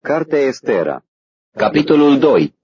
Cartea Estera, capitolul 2.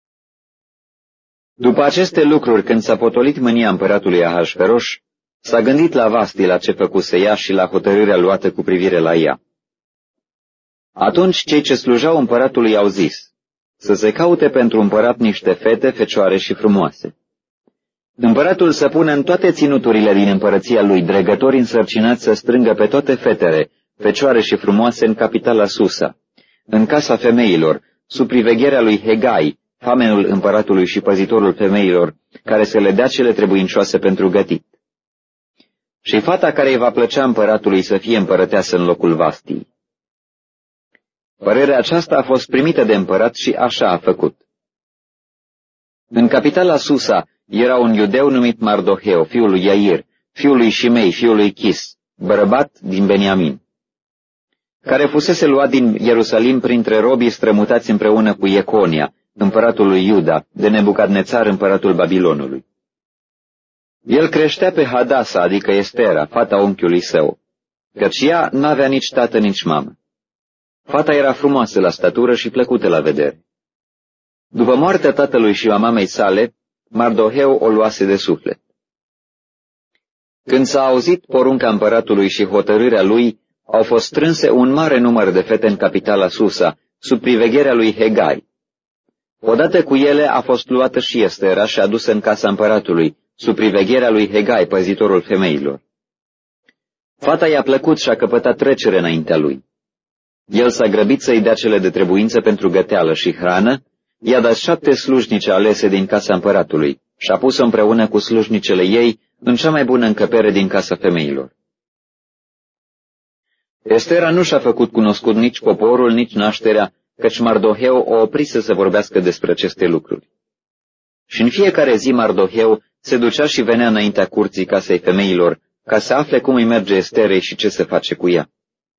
După aceste lucruri, când s-a potolit mânia împăratului Ahasveros, s-a gândit la Vasti, la ce făcuse ea și la hotărârea luată cu privire la ea. Atunci cei ce slujau împăratului au zis să se caute pentru împărat niște fete, fecioare și frumoase. Împăratul să pună în toate ținuturile din împărăția lui dregători însărcinați să strângă pe toate fetele, fecioare și frumoase în capitala Susa, în casa femeilor, sub privegherea lui Hegai, famenul împăratului și păzitorul femeilor, care să le dea cele trebuincioase pentru gătit. Și fata care îi va plăcea împăratului să fie împărăteasă în locul Vastii. Părerea aceasta a fost primită de împărat și așa a făcut. În capitala Susa era un iudeu numit Mardoheu, fiul lui Iair, fiul lui Shimei, fiul lui Chis, bărbat din Beniamin, care fusese luat din Ierusalim printre robii strămutați împreună cu Ieconia, împăratul lui Iuda, de Nebucadnețar, împăratul Babilonului. El creștea pe Hadasa, adică Estera, fata unchiului său, căci ea n-avea nici tată, nici mamă. Fata era frumoasă la statură și plăcută la vedere. După moartea tatălui și a mamei sale, Mardoheu o luase de suflet. Când s-a auzit porunca împăratului și hotărârea lui, au fost strânse un mare număr de fete în capitala Susa, sub privegherea lui Hegai. Odată cu ele a fost luată și Estera și adusă în casa împăratului, sub privegherea lui Hegai, păzitorul femeilor. Fata i-a plăcut și a căpătat trecere înaintea lui. El s-a grăbit să-i dea cele de trebuință pentru găteală și hrană, i-a dat 7 slujnice alese din casa împăratului și a pus-o împreună cu slujnicele ei în cea mai bună încăpere din casa femeilor. Estera nu și-a făcut cunoscut nici poporul, nici nașterea, căci Mardoheu o oprise să vorbească despre aceste lucruri. Și în fiecare zi Mardoheu se ducea și venea înaintea curții casei femeilor, ca să afle cum îi merge Esterei și ce se face cu ea.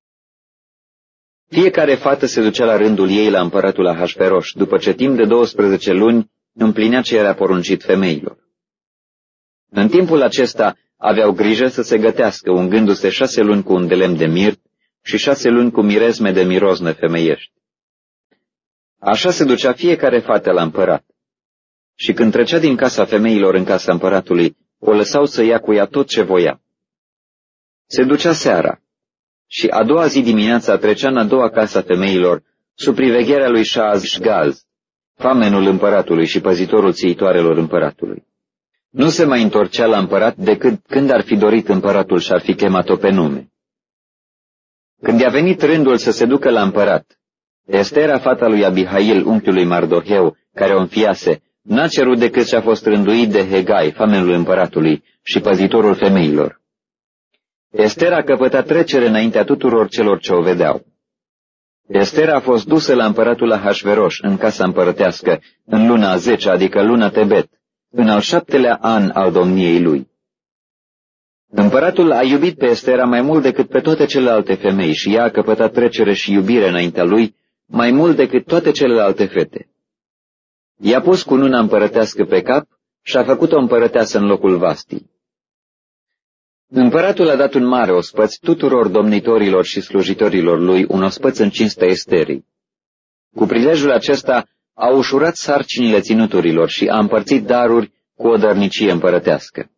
Fiecare fată se ducea la rândul ei la împăratul Ahasveros, după ce timp de 12 luni împlinea ce era poruncit femeilor. În timpul acesta aveau grijă să se gătească, ungându-se 6 luni cu un de lemn de mirt și 6 luni cu mirezme de mirozne femeiești. Așa se ducea fiecare fată la împărat. Și când trecea din casa femeilor în casa împăratului, o lăsau să ia cu ea tot ce voia. Se ducea seara. Și a doua zi dimineața trecea în a doua casa femeilor, sub privegherea lui Shaaz-Gaz, famenul împăratului și păzitorul țiitoarelor împăratului. Nu se mai întorcea la împărat decât când ar fi dorit împăratul și ar fi chemat-o pe nume. Când i-a venit rândul să se ducă la împărat, Estera, fata lui Abihail, unchiul lui Mardoheu, care o înfiase, n-a cerut decât ce a fost rânduit de Hegai, famenul împăratului și păzitorul femeilor. Estera a căpătat trecere înaintea tuturor celor ce o vedeau. Estera a fost dusă la împăratul Ahasveros în casa împărătească, în luna a 10, adică luna Tebet, în al 7-lea an al domniei lui. Împăratul a iubit pe Estera mai mult decât pe toate celelalte femei și ea a căpătat trecere și iubire înaintea lui mai mult decât toate celelalte fete. I-a pus cununa împărătească pe cap și a făcut-o împărăteasă în locul Vastii. Împăratul a dat un mare ospăț tuturor domnitorilor și slujitorilor lui, un ospăț în cinstea Esterii. Cu prilejul acesta a ușurat sarcinile ținuturilor și a împărțit daruri cu o dărnicie împărătească.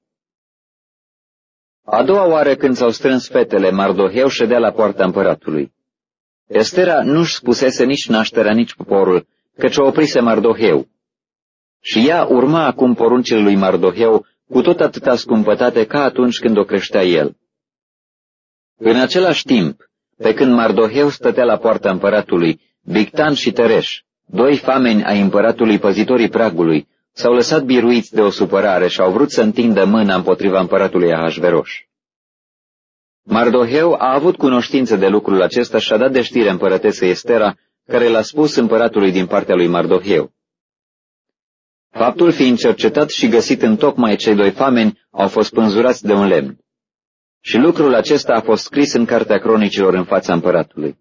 A doua oară când s-au strâns fetele, Mardoheu ședea la poarta împăratului. Estera nu-și spusese nici nașterea, nici poporul, căci o oprise Mardoheu. Și ea urma acum poruncile lui Mardoheu, cu tot atâta scumpătate ca atunci când o creștea el. În același timp, pe când Mardoheu stătea la poarta împăratului, Bigtan și Tereș, 2 fameni ai împăratului păzitorii pragului, s-au lăsat biruiți de o supărare și au vrut să întindă mâna împotriva împăratului Ahasveros. Mardoheu a avut cunoștință de lucrul acesta și a dat de știre împărătesei Estera, care l-a spus împăratului din partea lui Mardoheu. Faptul fiind cercetat și găsit întocmai cei 2 fameni au fost pânzurați de un lemn. Și lucrul acesta a fost scris în cartea cronicilor în fața împăratului.